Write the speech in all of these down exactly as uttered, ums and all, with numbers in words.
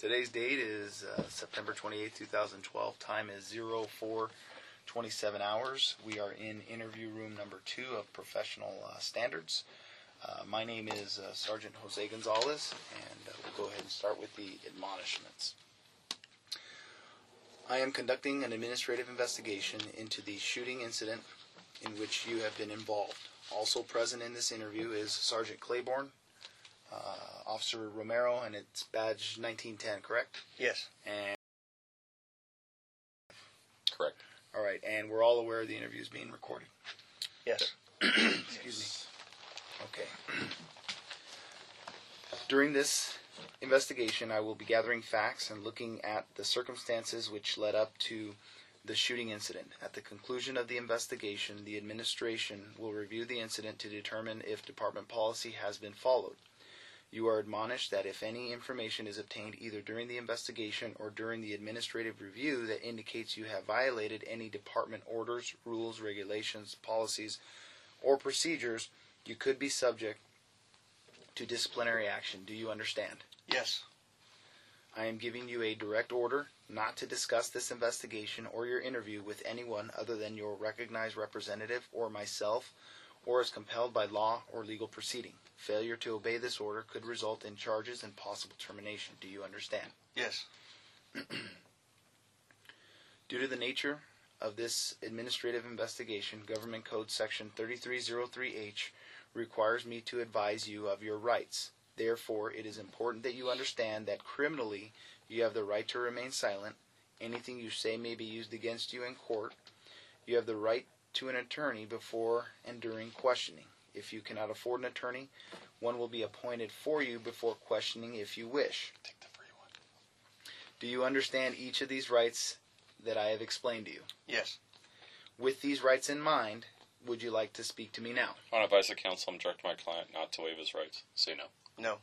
Today's date is uh, September twenty-eighth, two thousand twelve. Time is zero four twenty-seven hours. We are in interview room number two of Professional uh, Standards. Uh, my name is uh, Sergeant Jose Gonzalez, and uh, we'll go ahead and start with the admonishments. I am conducting an administrative investigation into the shooting incident in which you have been involved. Also present in this interview is Sergeant Claiborne, uh, Officer Romero, and it's badge nineteen ten, correct? Yes. And Correct. all right, and we're all aware the interview is being recorded. Yes. Excuse me. Okay. During this investigation, I will be gathering facts and looking at the circumstances which led up to the shooting incident. At the conclusion of the investigation, the administration will review the incident to determine if department policy has been followed. You are admonished that if any information is obtained either during the investigation or during the administrative review that indicates you have violated any department orders, rules, regulations, policies, or procedures, you could be subject to disciplinary action. Do you understand? Yes. I am giving you a direct order not to discuss this investigation or your interview with anyone other than your recognized representative or myself, or as compelled by law or legal proceeding. Failure to obey this order could result in charges and possible termination. Do you understand? Yes. Due to the nature of this administrative investigation, Government Code Section thirty-three oh three H requires me to advise you of your rights. Therefore, it is important that you understand that criminally you have the right to remain silent. Anything you say may be used against you in court. You have the right to an attorney before and during questioning. If you cannot afford an attorney, one will be appointed for you before questioning if you wish. Take the free one. Do you understand each of these rights that I have explained to you? Yes. With these rights in mind, would you like to speak to me now? On advice of counsel, I'm directing my client not to waive his rights. Say no. No.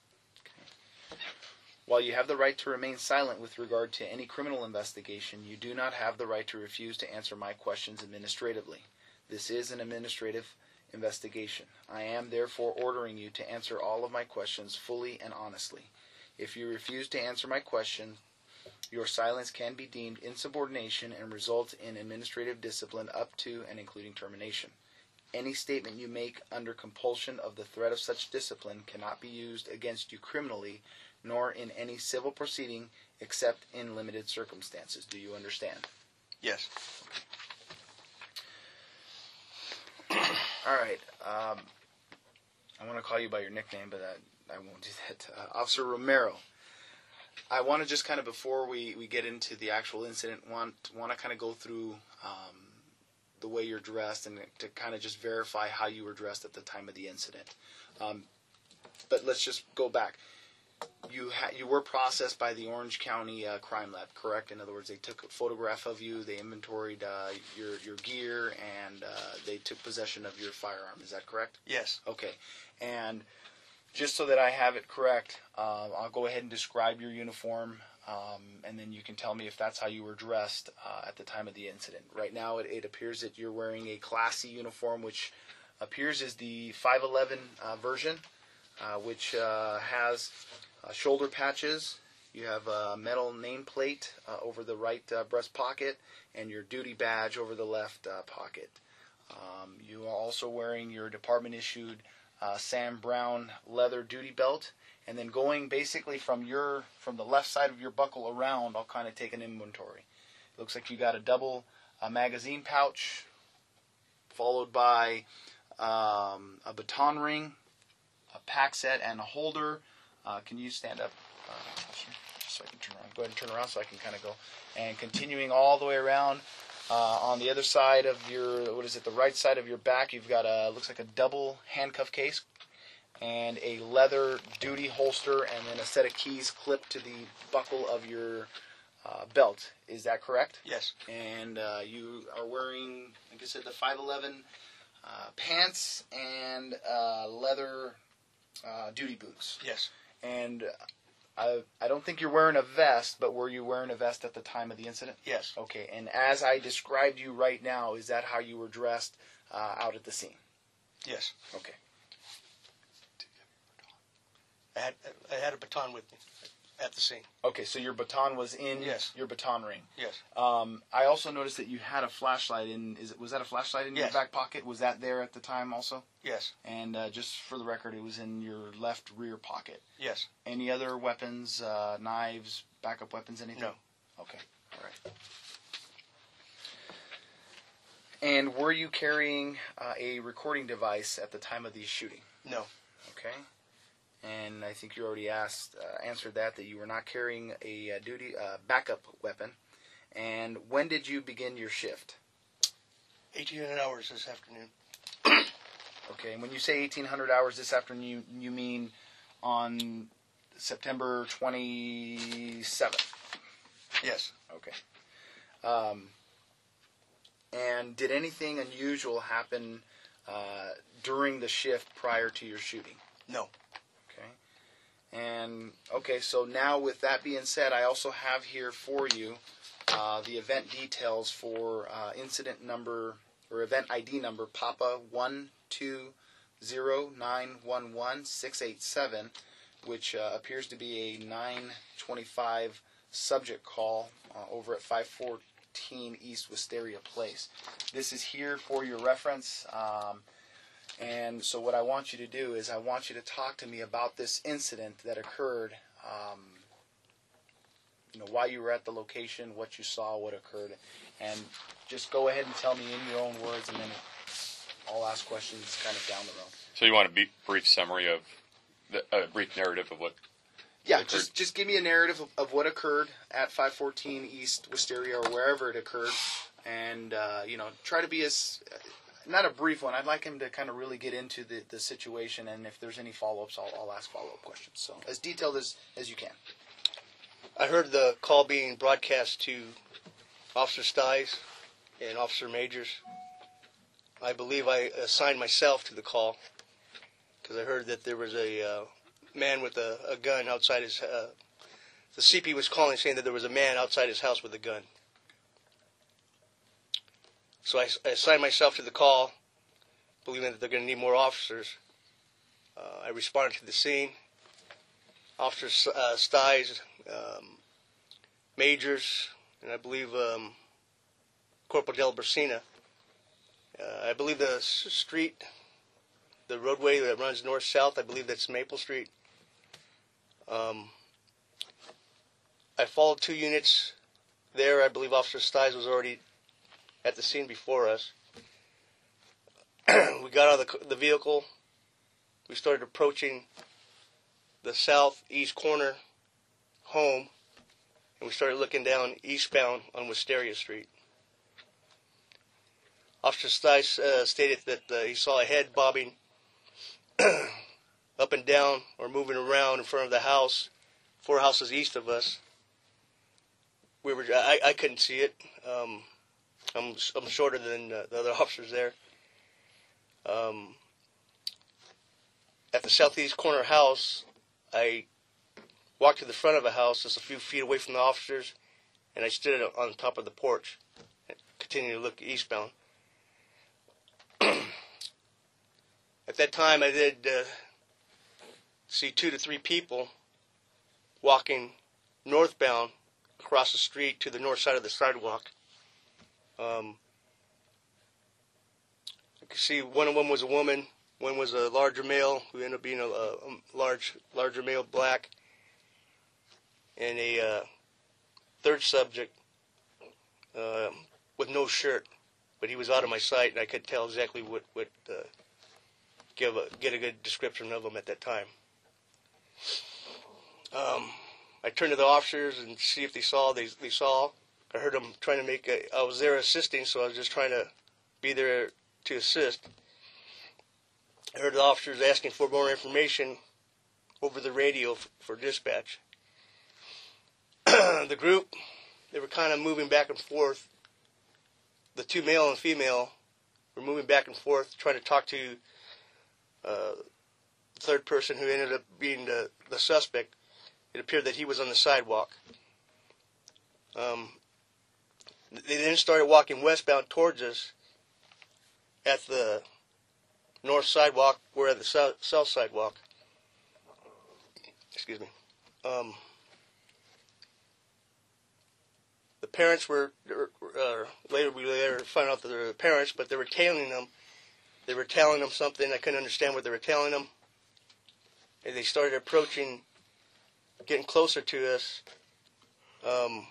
While you have the right to remain silent with regard to any criminal investigation, you do not have the right to refuse to answer my questions administratively. This is an administrative investigation. I am therefore ordering you to answer all of my questions fully and honestly. If you refuse to answer my question, your silence can be deemed insubordination and result in administrative discipline up to and including termination. Any statement you make under compulsion of the threat of such discipline cannot be used against you criminally, nor in any civil proceeding except in limited circumstances. Do you understand? Yes. All right. Um, I want to call you by your nickname, but I, I won't do that. Uh, Officer Romero, I want to just kind of, before we, we get into the actual incident, want want to kind of go through um, the way you're dressed and to kind of just verify how you were dressed at the time of the incident. Um, but let's just go back. You ha- you were processed by the Orange County uh, Crime Lab, correct? In other words, they took a photograph of you, they inventoried uh, your your gear, and uh, they took possession of your firearm. Is that correct? Yes. Okay. And just so that I have it correct, uh, I'll go ahead and describe your uniform, um, and then you can tell me if that's how you were dressed uh, at the time of the incident. Right now, it, it appears that you're wearing a Class C uniform, which appears as the five eleven uh, version, uh, which uh, has uh, shoulder patches. You have a metal nameplate uh, over the right uh, breast pocket, and your duty badge over the left uh, pocket. Um, you are also wearing your department-issued Uh, Sam Brown leather duty belt, and then going basically from your from the left side of your buckle around, I'll kind of take an inventory. It looks like you got a double uh, magazine pouch, followed by um, a baton ring, a pack set, and a holder. Uh, can you stand up, uh, just so I can turn around? Go ahead and turn around so I can kind of go. And continuing all the way around. Uh, on the other side of your, what is it, the right side of your back, you've got a, looks like a double handcuff case and a leather duty holster and then a set of keys clipped to the buckle of your uh, belt. Is that correct? Yes. And uh, you are wearing, like I said, the five eleven uh, pants and uh, leather uh, duty boots. Yes. And I, I don't think you're wearing a vest, but were you wearing a vest at the time of the incident? Yes. Okay, and as I described you right now, is that how you were dressed uh, out at the scene? Yes. Okay. I had I had a baton with me. At the scene. Okay, so your baton was in Yes. your baton ring. Yes. Um, I also noticed that you had a flashlight in. Is it was that a flashlight in Yes. your back pocket? Was that there at the time also? Yes. And uh, just for the record, it was in your left rear pocket. Yes. Any other weapons, uh, knives, backup weapons, anything? No. Okay. All right. And were you carrying uh, a recording device at the time of the shooting? No. Okay. And I think you already asked, uh, answered that, that you were not carrying a uh, duty uh, backup weapon. And when did you begin your shift? eighteen hundred hours this afternoon. Okay, and when you say eighteen hundred hours this afternoon, you, you mean on September twenty-seventh? Yes. Okay. Um, and did anything unusual happen uh, during the shift prior to your shooting? No. Okay. And, okay, so now with that being said, I also have here for you uh, the event details for uh, incident number, or event I D number, Papa one two zero nine one one six eight seven, which uh, appears to be a nine twenty-five subject call uh, over at five fourteen East Wisteria Place. This is here for your reference. Um, And so what I want you to do is I want you to talk to me about this incident that occurred, um, you know, while you were at the location, what you saw, what occurred, and just go ahead and tell me in your own words, and then I'll ask questions kind of down the road. So you want a be- brief summary of, the, a brief narrative of what Yeah, occurred? just just give me a narrative of, of what occurred at five fourteen East Wisteria or wherever it occurred, and, uh, you know, try to be as... Not a brief one. I'd like him to kind of really get into the, the situation, and if there's any follow-ups, I'll, I'll ask follow-up questions. So as detailed as, as you can. I heard the call being broadcast to Officer Stiles and Officer Majors. I believe I assigned myself to the call because I heard that there was a uh, man with a, a gun outside his... Uh, the C P was calling saying that there was a man outside his house with a gun. So I, I assigned myself to the call, believing that they're going to need more officers. Uh, I responded to the scene. Officer uh, Stiles, um, Majors, and I believe um, Corporal Del Brasina. Uh, I believe the s- street, the roadway that runs north-south, I believe that's Maple Street. Um, I followed two units there. I believe Officer Stiles was already at the scene before us. We got out of the, the vehicle. We started approaching the southeast corner home, and we started looking down eastbound on Wisteria Street. Officer Stice uh, stated that uh, he saw a head bobbing up and down or moving around in front of the house, four houses east of us. We were, I, I couldn't see it. Um, I'm, I'm shorter than uh, the other officers there. Um, at the southeast corner house, I walked to the front of a house just a few feet away from the officers, and I stood on top of the porch and continued to look eastbound. At that time, I did uh, see two to three people walking northbound across the street to the north side of the sidewalk. Um, I could see one of them was a woman, one was a larger male who ended up being a, a large, larger male, black, and a uh, third subject uh, with no shirt, but he was out of my sight, and I could tell exactly what, what uh, give a, get a good description of him at that time. Um, I turned to the officers and see if they saw. They they saw. I heard them trying to make a, I was there assisting, so I was just trying to be there to assist. I heard the officers asking for more information over the radio f- for dispatch. The group, they were kind of moving back and forth. The two male and female were moving back and forth, trying to talk to uh, the third person who ended up being the, the suspect. It appeared that he was on the sidewalk. Um, They then started walking westbound towards us at the north sidewalk. We're at the south, south sidewalk. Excuse me. Um, parents were, uh, later we later found out that they were the parents, but they were tailing them. They were telling them something. I couldn't understand what they were telling them. And they started approaching, getting closer to us. Um,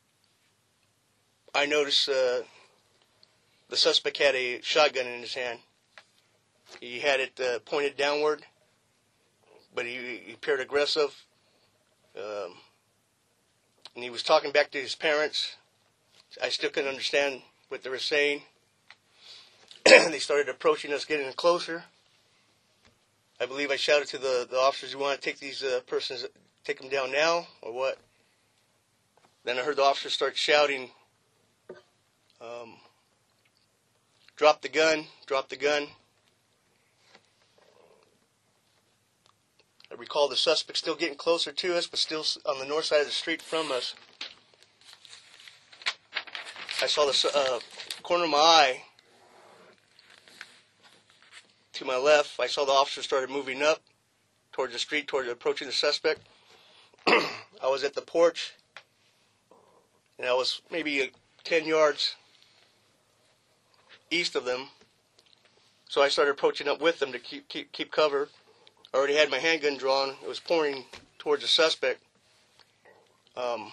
I noticed uh, the suspect had a shotgun in his hand. He had it uh, pointed downward, but he, he appeared aggressive. Um, and he was talking back to his parents. I still couldn't understand what they were saying. They started approaching us, getting closer. I believe I shouted to the, the officers, "You want to take these uh, persons, take them down now, or what?" Then I heard the officers start shouting, um, "Drop the gun, drop the gun." I recall the suspect still getting closer to us, but still on the north side of the street from us. I saw the uh, corner of my eye to my left. I saw the officer started moving up towards the street, towards approaching the suspect. I was at the porch, and I was maybe ten yards east of them. So I started approaching up with them to keep keep keep cover. I already had my handgun drawn. It was pointing towards the suspect. Um,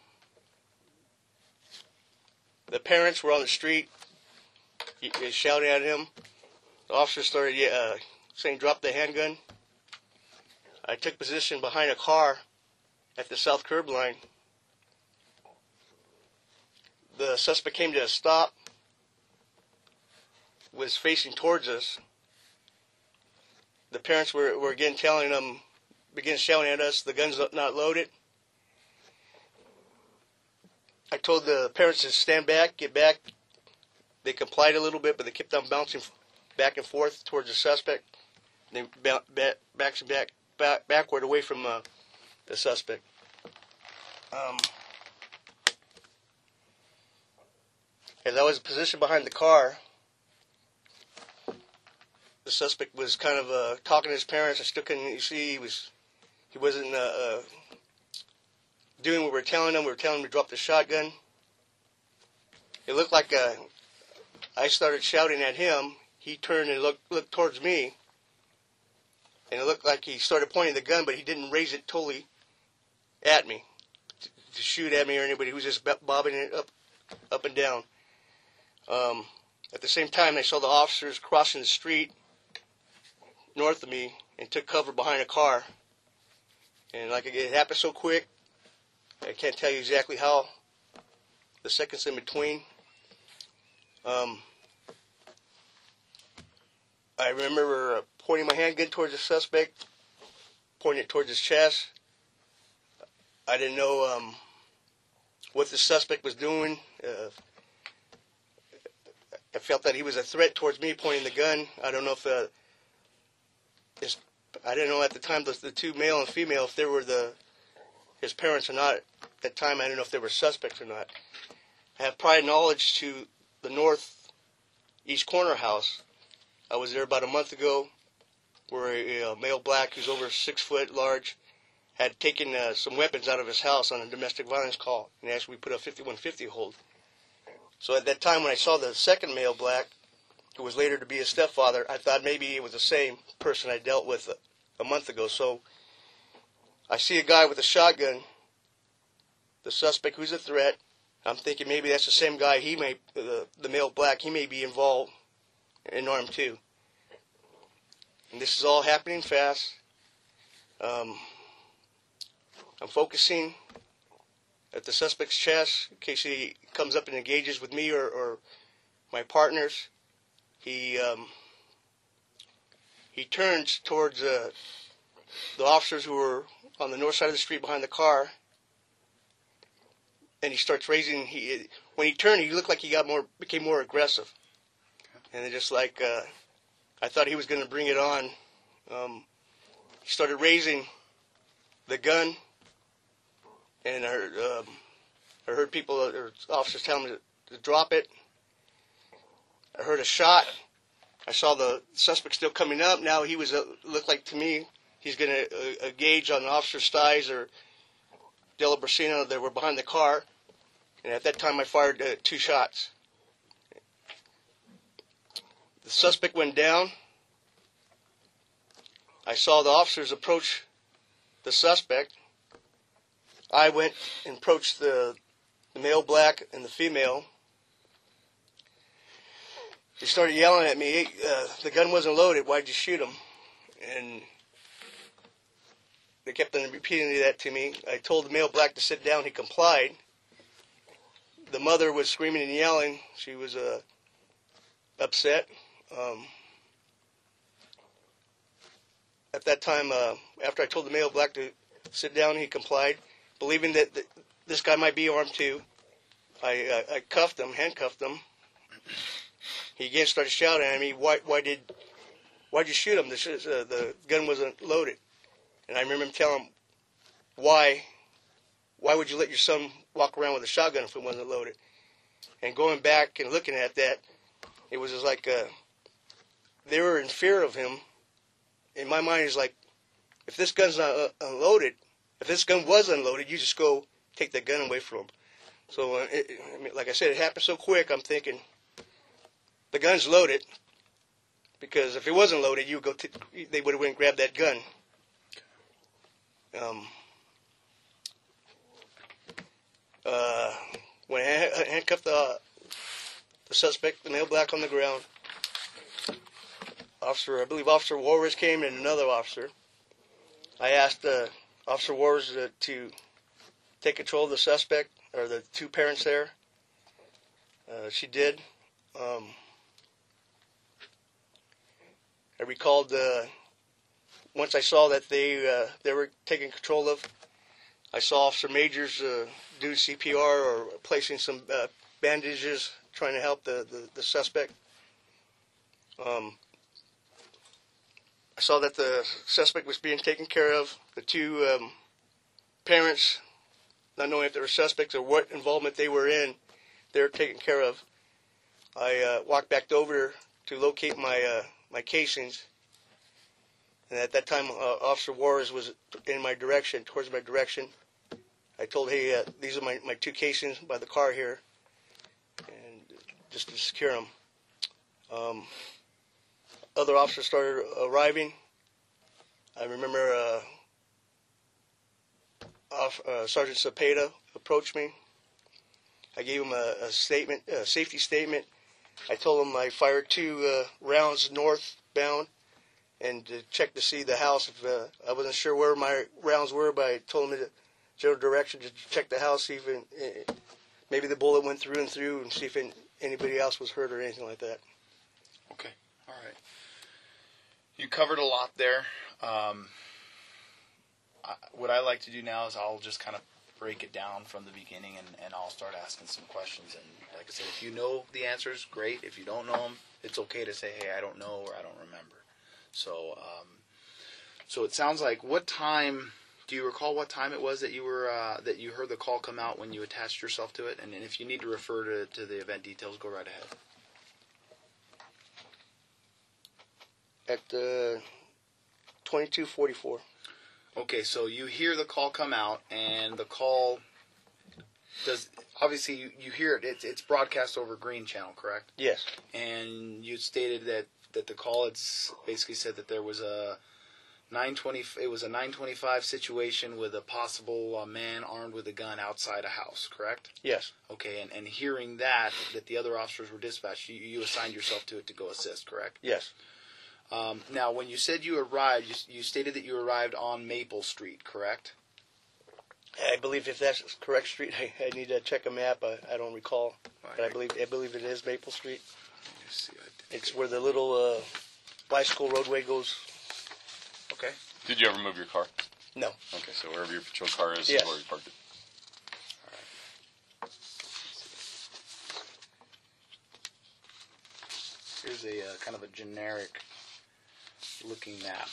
the parents were on the street, shouting at him. The officer started uh, saying, "Drop the handgun." I took position behind a car at the south curb line. The suspect came to a stop, was facing towards us. The parents were, were again telling them, began shouting at us, "The gun's not loaded." I told the parents to stand back, get back. They complied a little bit, but they kept on bouncing back and forth towards the suspect. They back, back, back, back, backward away from uh, the suspect. Um, as I was positioned behind the car, the suspect was kind of uh, talking to his parents. I still couldn't you see he was he wasn't uh, uh, doing what we were telling him. We were telling him to drop the shotgun. It looked like uh, I started shouting at him. He turned and looked looked towards me, and it looked like he started pointing the gun, but he didn't raise it totally at me to, to shoot at me or anybody. He was just bobbing it up up and down. Um, at the same time, I saw the officers crossing the street north of me and took cover behind a car. And like it happened so quick, I can't tell you exactly how. The seconds in between. Um, I remember uh, pointing my handgun towards the suspect, pointing it towards his chest. I didn't know um, what the suspect was doing. Uh, I felt that he was a threat towards me, pointing the gun. I don't know if uh, his, I didn't know at the time the, the two male and female if they were the his parents or not. At that time, I didn't know if they were suspects or not. I have prior knowledge to the northeast corner house. I was there about a month ago, where a, a male black who's over six foot large had taken uh, some weapons out of his house on a domestic violence call, and actually put a fifty-one fifty hold. So at that time, when I saw the second male black, who was later to be his stepfather, I thought maybe it was the same person I dealt with a, a month ago. So I see a guy with a shotgun, the suspect who's a threat. I'm thinking maybe that's the same guy. He may, the, the male black, he may be involved and armed too. And this is all happening fast. Um, I'm focusing at the suspect's chest in case he comes up and engages with me or, or my partners. He um, he turns towards uh, the officers who were on the north side of the street behind the car, and he starts raising. He when he turned, he looked like he got more, became more aggressive, and it just like uh, I thought he was going to bring it on. Um, he started raising the gun, and I heard, um, I heard people, or officers, telling me to, to drop it. I heard a shot. I saw the suspect still coming up. Now he was uh, looked like to me he's going to uh, engage on Officer Stiles or Della Brasino that were behind the car. And at that time, I fired uh, two shots. The suspect went down. I saw the officers approach the suspect. I went and approached the, the male black and the female. They started yelling at me, uh, the gun wasn't loaded, why'd you shoot him? And they kept on repeating that to me. I told the male black to sit down, he complied. The mother was screaming and yelling. She was uh, upset. Um, at that time, uh, after I told the male black to sit down, he complied, believing that th- this guy might be armed too. I, uh, I cuffed him, handcuffed him. He again started shouting at me, why, why did, why'd you shoot him? The, uh, the gun wasn't loaded. And I remember him telling him, why, why would you let your son walk around with a shotgun if it wasn't loaded? And going back and looking at that, it was just like, uh, they were in fear of him. In my mind, it's like, if this gun's not uh, unloaded, if this gun was unloaded, you just go take the gun away from him. So, uh, it, I mean, like I said, it happened so quick, I'm thinking, the gun's loaded, because if it wasn't loaded, you would go. T- they would have went and grabbed that gun. Um, uh, when I handcuffed the, the suspect, the male black on the ground, officer, I believe Officer Warwick came and another officer. I asked uh, Officer Warwick uh, to take control of the suspect or the two parents there. Uh, she did. Um, I recalled uh, once I saw that they uh, they were taking control of, I saw Officer Majors uh, do C P R or placing some uh, bandages, trying to help the, the, the suspect. Um, I saw that the suspect was being taken care of. The two um, parents, not knowing if they were suspects or what involvement they were in, they were taken care of. I uh, walked back over to locate my uh, my casings, and at that time, uh, Officer Warres was in my direction, towards my direction. I told, hey, uh, these are my, my two casings by the car here, and just to secure them. Um, other officers started arriving. I remember uh, off, uh, Sergeant Cepeda approached me. I gave him a, a statement, a safety statement. I told him I fired two uh, rounds northbound and to check to see the house. If uh, I wasn't sure where my rounds were, but I told him the general direction to check the house, see if it, uh, maybe the bullet went through and through, and see if it, anybody else was hurt or anything like that. Okay, all right. You covered a lot there. Um, I, what I like to do now is I'll just kind of break it down from the beginning, and, and I'll start asking some questions. And like I said, if you know the answers, great. If you don't know them, it's okay to say, hey, I don't know, or I don't remember. So, um, so it sounds like, what time, do you recall what time it was that you were, uh, that you heard the call come out when you attached yourself to it? And, and if you need to refer to, to the event details, go right ahead. At uh, twenty-two forty-four. Okay, so you hear the call come out, and the call does, obviously you, you hear it, it's, it's broadcast over Green Channel, correct? Yes. And you stated that, that the call had basically said that there was a nine twenty, it was a nine twenty-five situation with a possible uh, man armed with a gun outside a house, correct? Yes. Okay, and, and hearing that, that the other officers were dispatched, you, you assigned yourself to it to go assist, correct? Yes. Um, now, when you said you arrived, you, you stated that you arrived on Maple Street, correct? I believe if that's the correct street, I, I need to check a map. I, I don't recall, Right. but I believe I believe it is Maple Street. Let me see. I think It's where the little uh, bicycle roadway goes. Okay. Did you ever move your car? No. Okay, so wherever your patrol car is, Yes. is where you parked it. Here's a uh, kind of a generic looking map.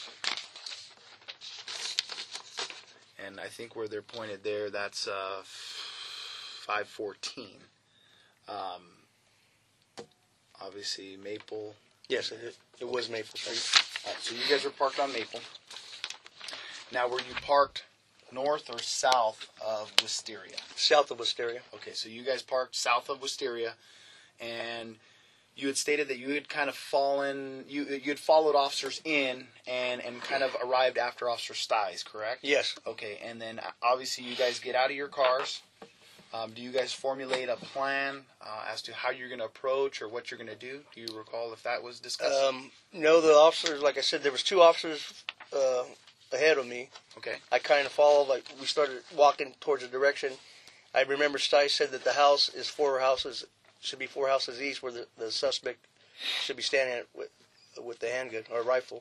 And I think where they're pointed there, that's uh, five fourteen. Um, obviously, Maple. Yes, it, it was Maple Street. All right, so you guys were parked on Maple. Now, were you parked north or south of Wisteria? South of Wisteria. Okay, so you guys parked south of Wisteria, and you had stated that you had kind of fallen, you you had followed officers in and, and kind of arrived after Officer Sties, correct? Yes. Okay, and then obviously you guys get out of your cars. Um, do you guys formulate a plan uh, as to how you're going to approach or what you're going to do? Do you recall if that was discussed? Um, no, the officers, like I said, there was two officers uh, ahead of me. Okay. I kind of followed, like we started walking towards the direction. I remember Stice said that the house is four houses, should be four houses east where the, the suspect should be standing at with, with the handgun or rifle.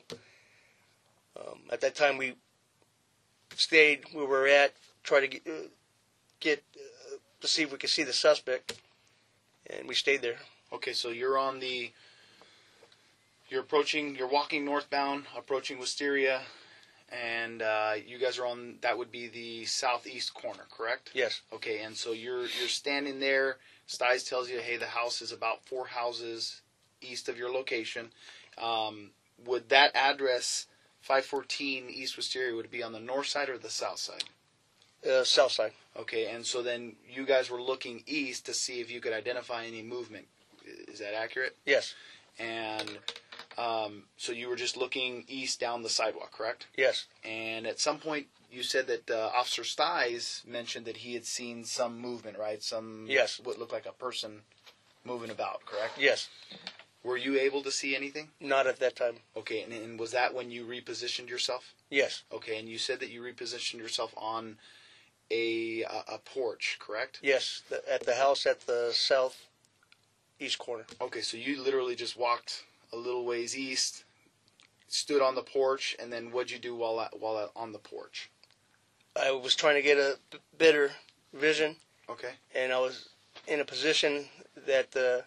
Um, at that time, we stayed where we were at, tried to get, uh, get uh, to see if we could see the suspect, and we stayed there. Okay, so you're on the, you're approaching, you're walking northbound, approaching Wisteria, and uh, you guys are on, that would be the southeast corner, correct? Yes. Okay, and so you're you're standing there. Stiles tells you, hey, the house is about four houses east of your location. Um, would that address, five fourteen East Wisteria, would it be on the north side or the south side? Uh, south side. Okay, and so then you guys were looking east to see if you could identify any movement. Is that accurate? Yes. And um, so you were just looking east down the sidewalk, correct? Yes. And at some point, you said that uh, Officer Sties mentioned that he had seen some movement, right? Some Yes. what looked like a person moving about, correct? Yes. Were you able to see anything? Not at that time. Okay, and, and was that when you repositioned yourself? Yes. Okay, and you said that you repositioned yourself on a a, a porch, correct? Yes. The, at the house at the southeast corner. Okay, so you literally just walked a little ways east, stood on the porch, and then what'd you do while at, while at, on the porch? I was trying to get a b- better vision, Okay. and I was in a position that uh,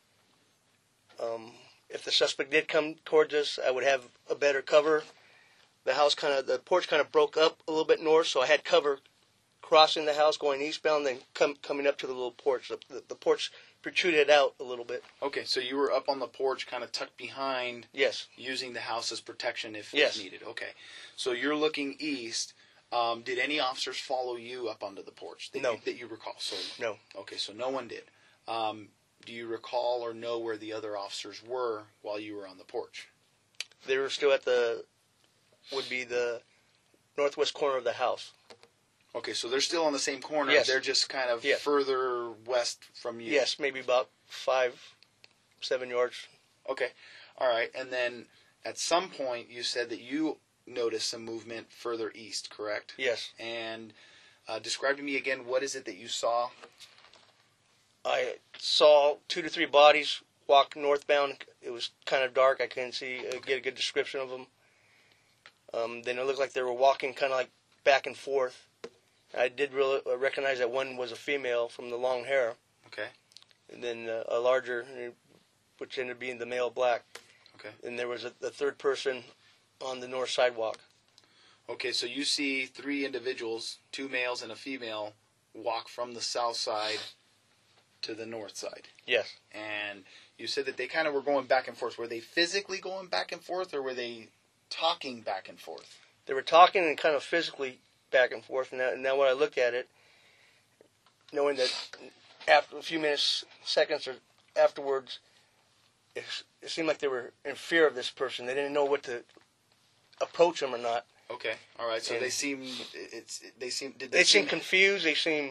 um, if the suspect did come towards us, I would have a better cover. The house kind of, the porch kind of broke up a little bit north, so I had cover crossing the house going eastbound, then come, coming up to the little porch. The, the, the porch protruded out a little bit. Okay, so you were up on the porch, kind of tucked behind, Yes. using the house as protection if, Yes. if needed. Okay, so you're looking east. Um, did any officers follow you up onto the porch that, No. you, that you recall? So No. Okay, so no one did. Um, do you recall or know where the other officers were while you were on the porch? They were still at the, would be the northwest corner of the house. Okay, so they're still on the same corner. Yes. They're just kind of Yes. further west from you. Yes, maybe about five, seven yards. Okay, all right. And then at some point you said that you noticed some movement further east, correct? Yes. And uh, describe to me again, what is it that you saw? I saw two to three bodies walk northbound. It was kind of dark. I couldn't see, uh, get a good description of them. Um, then it looked like they were walking kind of like back and forth. I did really recognize that one was a female from the long hair. Okay. And then uh, a larger, which ended up being the male black. Okay. And there was a, a third person on the north sidewalk. Okay, so you see three individuals, two males and a female, walk from the south side to the north side. Yes. And you said that they kind of were going back and forth. Were they physically going back and forth, or were they talking back and forth? They were talking and kind of physically back and forth. And now, and now when I look at it, knowing that after a few minutes, seconds or afterwards, it, it seemed like they were in fear of this person. They didn't know what to approach him or not. Okay, all right. So And they seem it's they seem did They they seem seem confused. They seem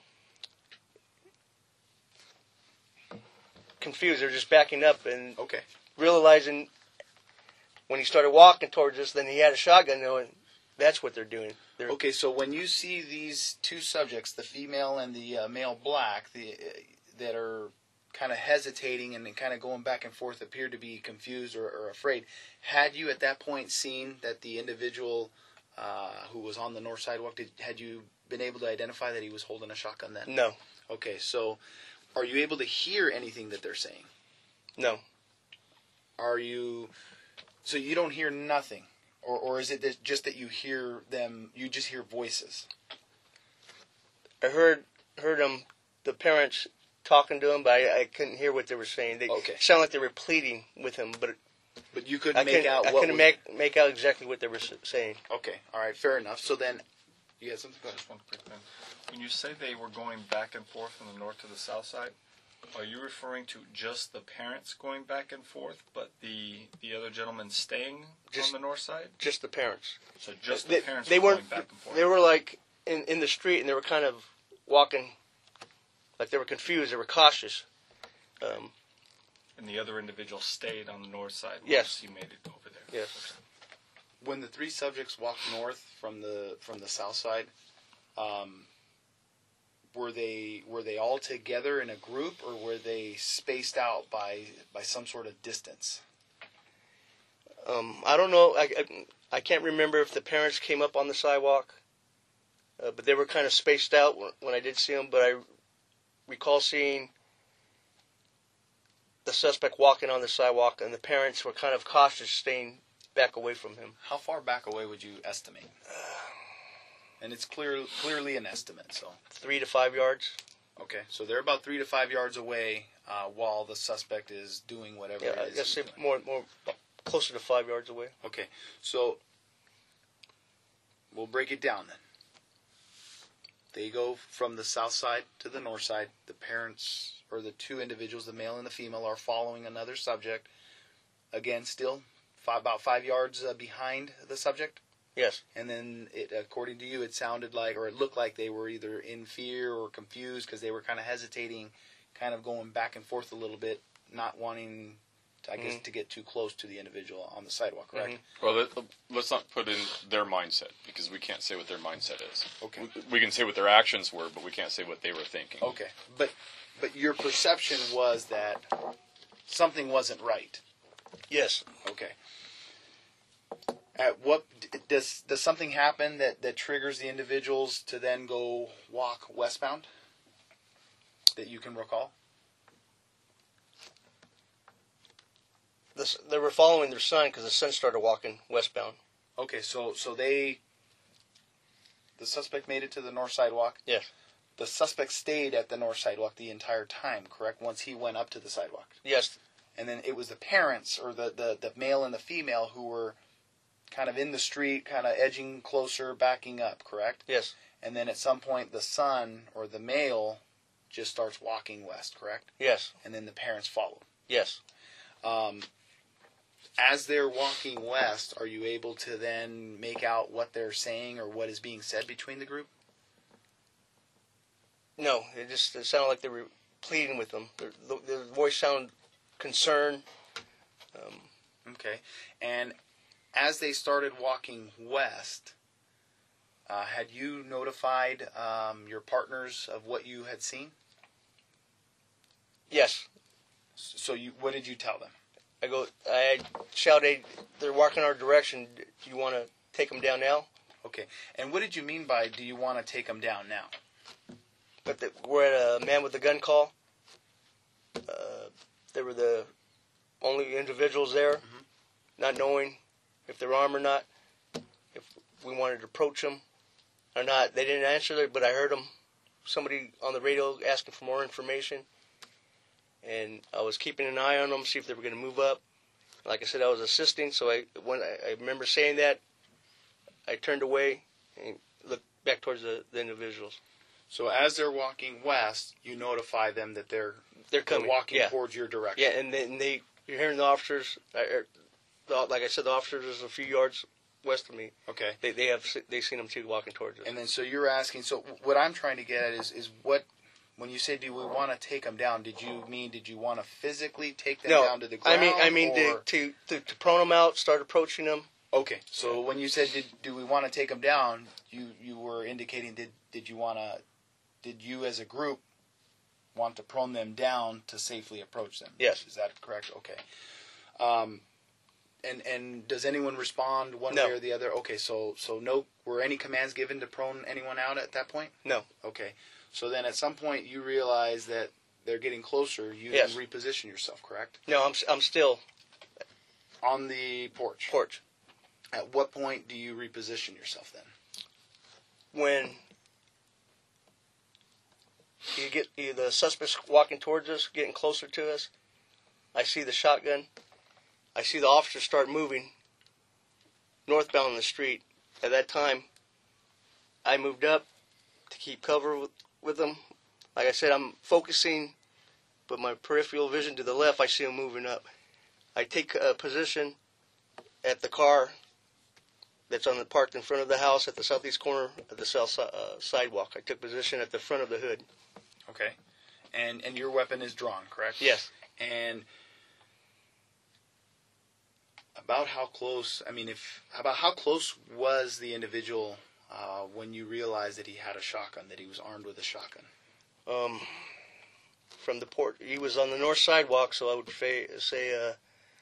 confused. They're just backing up and okay. realizing when he started walking towards us, then he had a shotgun, knowing that's what they're doing. They're, Okay, so when you see these two subjects, the female and the uh, male black, the uh, that are kind of hesitating and kind of going back and forth, appear to be confused or, or afraid, had you at that point seen that the individual uh, who was on the north sidewalk, did, had you been able to identify that he was holding a shotgun then? No, Okay, so are you able to hear anything that they're saying? no. Are you, so you don't hear nothing? Or, or is it that just that you hear them, you just hear voices? I heard heard them, the parents talking to him, but I, I couldn't hear what they were saying. They Okay. sounded like they were pleading with him, but But you couldn't I make couldn't, out I what couldn't was- make make out exactly what they were s- saying. Okay, all right, fair enough. So then You had something? Go ahead. Just one quick thing. When you say they were going back and forth from the north to the south side, are you referring to just the parents going back and forth, but the the other gentleman staying Just- on the north side? Just the parents. So just the They, parents they were weren't. going back and forth. They were like in in the street, and they were kind of walking, like they were confused. They were cautious. Um, And the other individual stayed on the north side once Yes. he made it over there. yes. When the three subjects walked north from the from the south side, um, were they were they all together in a group, or were they spaced out by by some sort of distance? Um, I don't know. I, I I can't remember if the parents came up on the sidewalk, uh, but they were kind of spaced out when, when I did see them. But I recall seeing the suspect walking on the sidewalk, and the parents were kind of cautious, staying back away from him. How far back away would you estimate? And it's clear clearly an estimate. So Three to five yards. okay, so they're about three to five yards away uh, while the suspect is doing whatever Yeah, it I is. guess he's say doing. more more closer to five yards away. Okay, so we'll break it down then. They go from the south side to the north side. The parents, or the two individuals, the male and the female, are following another subject. Again, still five, about five yards uh, behind the subject. Yes. And then, it, according to you, it sounded like, or it looked like they were either in fear or confused because they were kind of hesitating, kind of going back and forth a little bit, not wanting, to, I guess, Mhm. to get too close to the individual on the sidewalk, correct? Mhm. Well, let, let's not put in their mindset because we can't say what their mindset is. Okay. We, we can say what their actions were, but we can't say what they were thinking. Okay, but but your perception was that something wasn't right. Yes. Okay. At what does does something happen that, that triggers the individuals to then go walk westbound? That you can recall? This, they were following their son because the son started walking westbound. Okay, so so they the suspect made it to the north sidewalk. Yes. The suspect stayed at the north sidewalk the entire time, correct? Once he went up to the sidewalk. Yes. And then it was the parents, or the, the, the male and the female, who were kind of in the street, kind of edging closer, backing up, correct? Yes. And then at some point, the son, or the male, just starts walking west, correct? Yes. And then the parents follow. Yes. Um, as they're walking west, are you able to then make out what they're saying or what is being said between the group? No, it just it sounded like they were pleading with them. Their, their voice sounded concerned. Um, Okay. And as they started walking west, uh, had you notified um, your partners of what you had seen? yes. So you, what did you tell them? I go. I shouted. They're walking our direction. Do you want to take them down now? Okay. And what did you mean by, do you want to take them down now? But the, we're at a man with a gun call. Uh, they were the only individuals there, Mhm. not knowing if they're armed or not, if we wanted to approach them or not. They didn't answer it, but I heard them, somebody on the radio asking for more information. And I was keeping an eye on them, see if they were going to move up. Like I said, I was assisting, so I when I, I remember saying that, I turned away and looked back towards the, the individuals. So as they're walking west, you notify them that they're, They're they're coming. walking yeah. towards your direction. Yeah, and then they, you're hearing the officers. I, er, the, like I said, the officers is a few yards west of me. Okay. They they have they seen them too walking towards us. And then so you're asking, so what I'm trying to get at is, is what, when you say do we want to take them down, did you mean, did you want to physically take them no, down to the ground? I mean I mean to, or- to to to prone them out, start approaching them. Okay, so when you said did do we want to take them down, you you were indicating did did you want to, did you as a group want to prone them down to safely approach them? Yes. Is that correct? Okay. Um, and and does anyone respond one No. way or the other? Okay, so so no, were any commands given to prone anyone out at that point? No. Okay, so then at some point you realize that they're getting closer. You Yes. then reposition yourself, correct? No, I'm s- I'm still On the porch. porch. At what point do you reposition yourself then? When you get you, the suspect's walking towards us, getting closer to us, I see the shotgun. I see the officers start moving northbound on the street. At that time, I moved up to keep cover with, with them. Like I said, I'm focusing, but my peripheral vision to the left, I see them moving up. I take a position at the car that's on the parked in front of the house at the southeast corner of the south si- uh, sidewalk. I took position at the front of the hood. Okay. And and your weapon is drawn, correct? Yes. And about how close, I mean, if about how close was the individual uh, when you realized that he had a shotgun, that he was armed with a shotgun? Um, from the port, he was on the north sidewalk, so I would fa- say uh,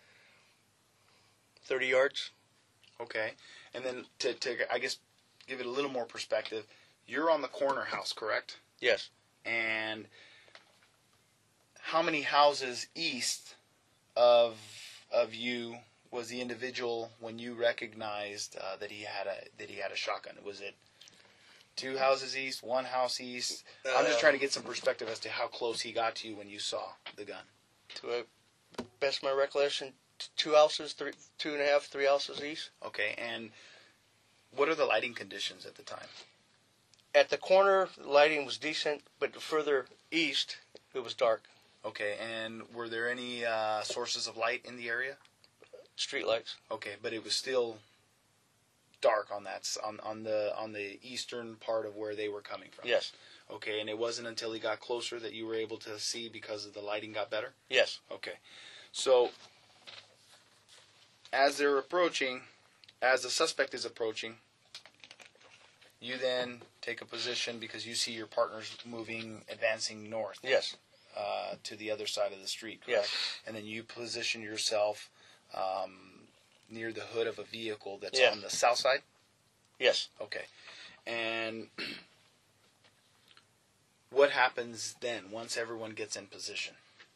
thirty yards. Okay. And then to, to, I guess, give it a little more perspective, you're on the corner house, correct? Yes. And how many houses east of of you was the individual when you recognized uh, that he had a that he had a shotgun? Was it two houses east, one house east? I'm just trying to get some perspective as to how close he got to you when you saw the gun. To a best of my recollection, t- two houses, three, two and a half, three houses east. Okay, and what are the lighting conditions at the time? At the corner, the lighting was decent, but further east, it was dark. Okay, and were there any uh, sources of light in the area? Street lights. Okay, but it was still dark on that s- on on the on the eastern part of where they were coming from. Yes. Okay, and it wasn't until he got closer that you were able to see because of the lighting got better? Yes. Okay. So as they're approaching, as the suspect is approaching, you then take a position because you see your partners moving, advancing north. Yes. Uh, to the other side of the street, correct? Yes. And then you position yourself um, near the hood of a vehicle that's Yeah. on the south side? Yes. Okay. And what happens then once everyone gets in position?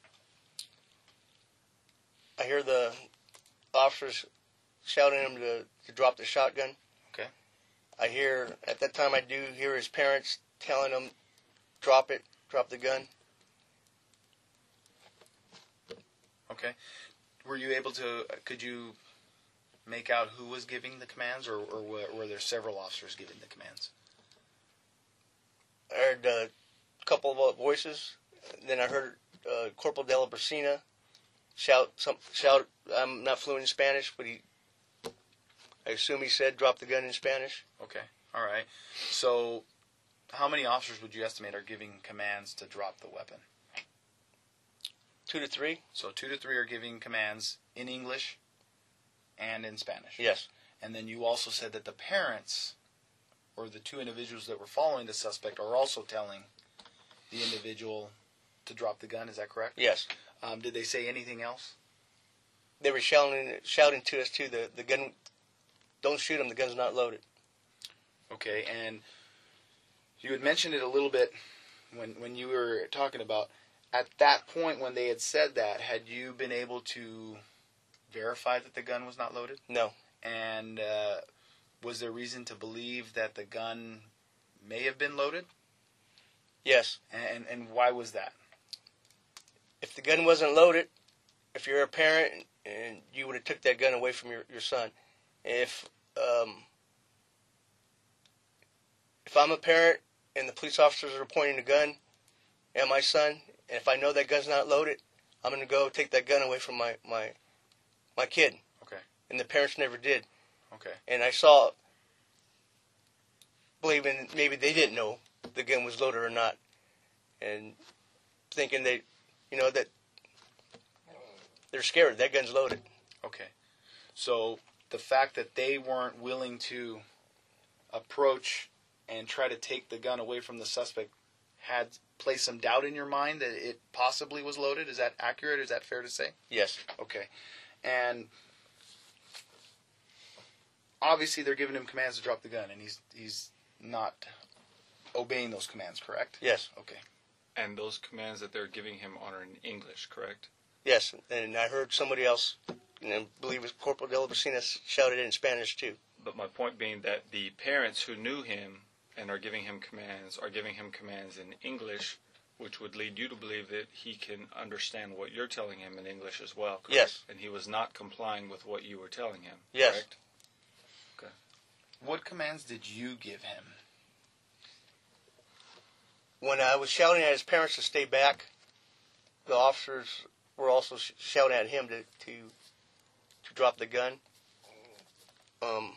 I hear the officers shouting at him to, to drop the shotgun. Okay. I hear, at that time I do hear his parents telling him, drop it, drop the gun. Okay. Were you able to, could you make out who was giving the commands, or, or were, were there several officers giving the commands? I heard a couple of voices. Then I heard uh, Corporal Della Brasina shout, some, shout, I'm not fluent in Spanish, but he, I assume he said drop the gun in Spanish. Okay. All right. So how many officers would you estimate are giving commands to drop the weapon? Two to three? So two to three are giving commands in English and in Spanish. Yes. And then you also said that the parents, or the two individuals that were following the suspect, are also telling the individual to drop the gun. Is that correct? Yes. Um, did they say anything else? They were shouting, shouting to us too. The the gun, don't shoot him. The gun's not loaded. Okay, and you had mentioned it a little bit when when you were talking about. At that point, when they had said that, had you been able to verify that the gun was not loaded? No. And uh, was there reason to believe that the gun may have been loaded? Yes. And and why was that? If the gun wasn't loaded, if you're a parent and you would have took that gun away from your, your son. If um, if I'm a parent and the police officers are pointing a gun at my son, and if I know that gun's not loaded, I'm going to go take that gun away from my, my, my kid. Okay. And the parents never did. Okay. And I saw, believing maybe they didn't know the gun was loaded or not. And thinking they, you know, that they're scared. That gun's loaded. Okay. So the fact that they weren't willing to approach and try to take the gun away from the suspect had placed some doubt in your mind that it possibly was loaded. Is that accurate? Is that fair to say? Yes. Okay. And obviously they're giving him commands to drop the gun, and he's he's not obeying those commands, correct? Yes. Okay. And those commands that they're giving him are in English, correct? Yes. And I heard somebody else, and I believe it was Corporal Della Brasina, shouted it in Spanish too. But my point being that the parents who knew him and are giving him commands are giving him commands in English, which would lead you to believe that he can understand what you're telling him in English as well, correct? Yes. And he was not complying with what you were telling him, Yes. correct? What commands did you give him? when I was shouting at his parents to stay back, the officers were also sh- shouting at him to, to to drop the gun. Um,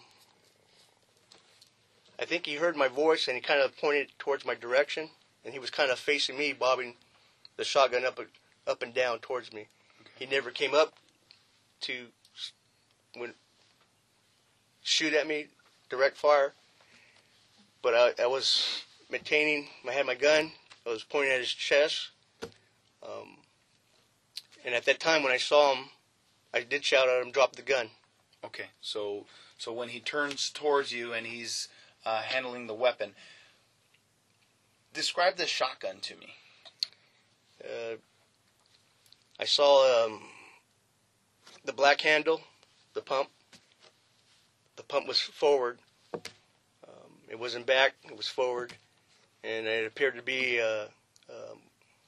I think he heard my voice and he kind of pointed towards my direction, and he was kind of facing me, bobbing the shotgun up up and down towards me. Okay. He never came up to when shoot at me, direct fire. But I, I was maintaining. I had my gun. I was pointing at his chest. Um, and at that time, when I saw him, I did shout at him, "Drop the gun." Okay, so so when he turns towards you and he's uh, handling the weapon, describe the shotgun to me. Uh, I saw um, the black handle, the pump. The pump was forward. Um, it wasn't back. It was forward, and it appeared to be. Uh, um,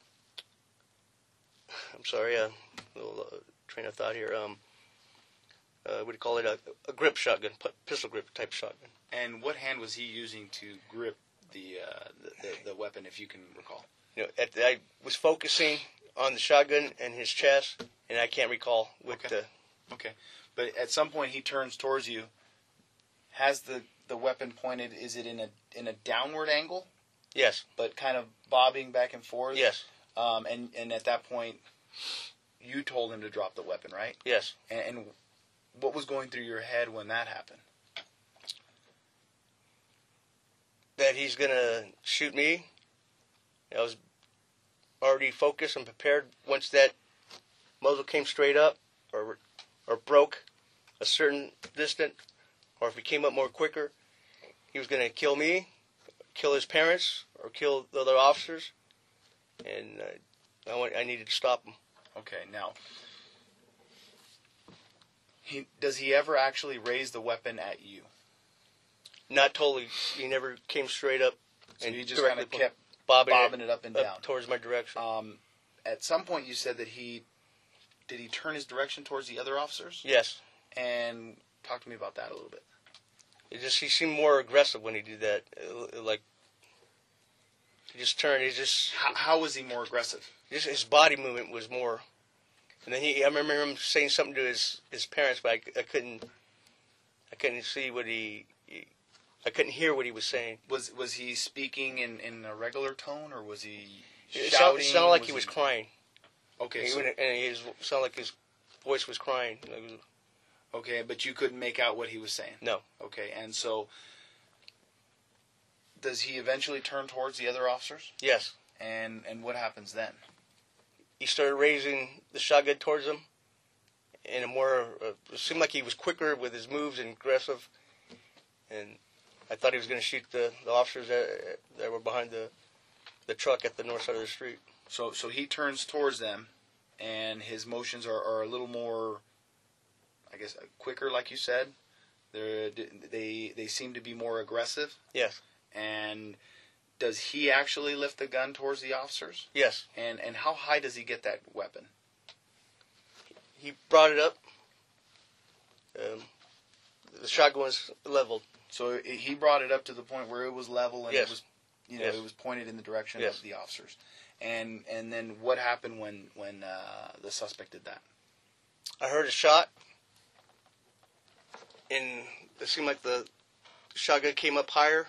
I'm sorry, a little uh, train of thought here. Um, uh, what do you call it? A, a grip shotgun, pistol grip type shotgun. And what hand was he using to grip the uh, the, the, the weapon, if you can recall? You know, at the, I was focusing on the shotgun and his chest, and I can't recall what Okay. the. Okay, but at some point he turns towards you. Has the, the weapon pointed? Is it in a in a downward angle? Yes. But kind of bobbing back and forth. Yes. Um, and and at that point, you told him to drop the weapon, right? Yes. And, and what was going through your head when that happened? That he's gonna shoot me. I was already focused and prepared. Once that muzzle came straight up, or or broke a certain distance, or if he came up more quicker, he was gonna kill me, kill his parents, or kill the other officers, and uh, I want, I needed to stop him. Okay, now, he does he ever actually raise the weapon at you? Not totally. He never came straight up. So and he just kind directly of kept bobbing, bobbing it up and up down towards my direction. Um, at some point, you said that he did he turn his direction towards the other officers? Yes. And talk to me about that a little bit. It just he seemed more aggressive when he did that. Uh, Like he just turned. He just How, how was he more aggressive? just his body movement was more. And then he, I remember him saying something to his, his parents, but I, I couldn't, I couldn't see what he, he, I couldn't hear what he was saying. Was was he speaking in, in a regular tone, or was he It, shouting? sound, it sounded like was he was crying. Okay, He so, went- and it sounded like his voice was crying. It was- okay, but you couldn't make out what he was saying. no. Okay, and so does he eventually turn towards the other officers? Yes. And and what happens then? He started raising the shotgun towards him, and a more. Uh, it seemed like he was quicker with his moves and aggressive. And I thought he was going to shoot the, the officers that, that were behind the the truck at the north side of the street. So so he turns towards them, and his motions are, are a little more, I guess, quicker, like you said. They're, they they seem to be more aggressive. Yes. And does he actually lift the gun towards the officers? Yes. And and how high does he get that weapon? He brought it up. Um, the shotgun was leveled. So he brought it up to the point where it was level and Yes. it was, you know, Yes. it was pointed in the direction Yes. of the officers. And and then what happened when when uh, the suspect did that? I heard a shot, and it seemed like the shotgun came up higher,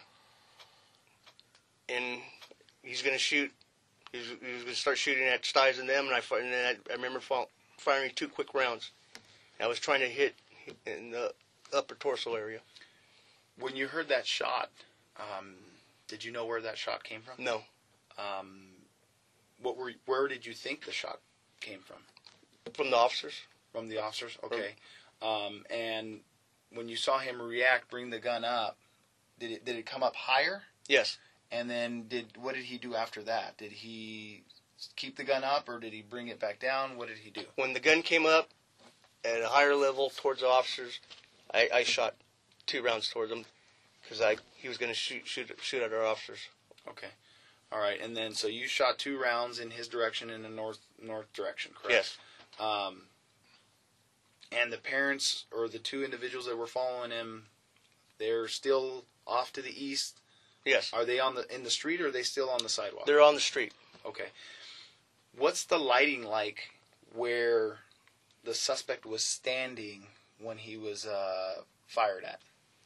and he's going to shoot. He was, he was going to start shooting at Stiles and them, and I, fi- and then I, I remember fa- firing two quick rounds. And I was trying to hit in the upper torso area. When you heard that shot, um, did you know where that shot came from? No, Um, what were where did you think the shot came from? from the officers. From the officers? Okay. Um, and when you saw him react, bring the gun up, did it did it come up higher? Yes. And then did what did he do after that? Did he keep the gun up or did he bring it back down? What did he do? When the gun came up at a higher level towards the officers, I, I shot two rounds towards him because I he was going to shoot shoot shoot at our officers. Okay. All right. And then so you shot two rounds in his direction in the north north direction, correct? Yes. Um, and the parents or the two individuals that were following him, they're still off to the east Yes. Are they on the in the street or are they still on the sidewalk? They're on the street. Okay. What's the lighting like where the suspect was standing when he was uh, fired at?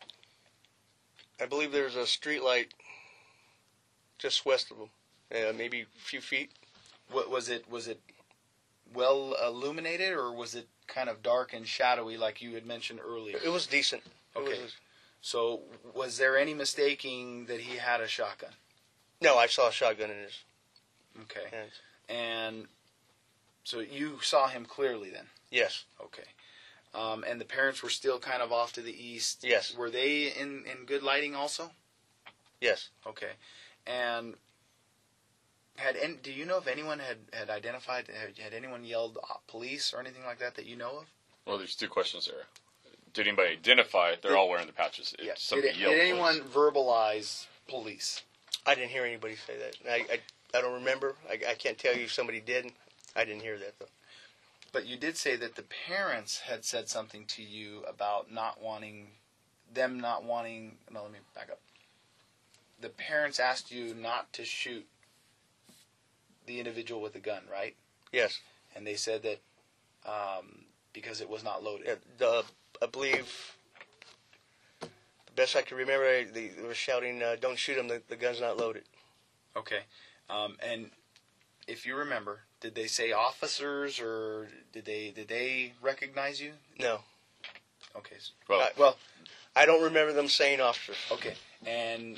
I believe there's a street light just west of them, uh, maybe a few feet. What was it? Was it well illuminated, or was it kind of dark and shadowy, like you had mentioned earlier? It was decent. It Okay. was- So, was there any mistaking that he had a shotgun? no, I saw a shotgun in his Okay. hands. And so you saw him clearly then? Yes. Okay. Um, and the parents were still kind of off to the east? Yes. Were they in, in good lighting also? Yes. Okay. And had any, do you know if anyone had, had identified, had, had anyone yelled uh, police or anything like that that you know of? Well, there's two questions there. Did anybody identify it? They're Did- all wearing the patches. If Yeah. Did, somebody it- yelled did anyone police. verbalize police? I didn't hear anybody say that. I, I, I don't remember. I, I can't tell you if somebody did. I didn't hear that, though. But you did say that the parents had said something to you about not wanting, them not wanting, no, let me back up. The parents asked you not to shoot the individual with the gun, right? Yes. And they said that um, because it was not loaded. Yeah, the, I believe, the best I can remember, I- they, they were shouting, uh, don't shoot him, the, the gun's not loaded. Okay. Um, and if you remember, did they say officers or did they did they recognize you? No. Okay. so- Well, I- Well, I don't remember them saying officers. okay. And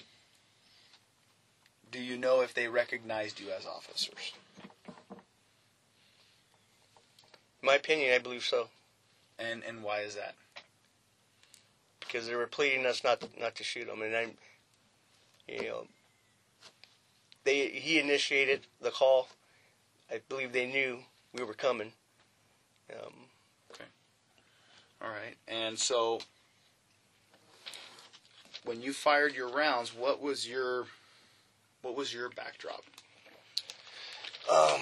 do you know if they recognized you as officers? In my opinion, I believe so. And and why is that? Because they were pleading us not to, not to shoot him. And I, you know, they he initiated the call. I believe they knew we were coming. Um, All right. And so when you fired your rounds, what was your what was your backdrop? um,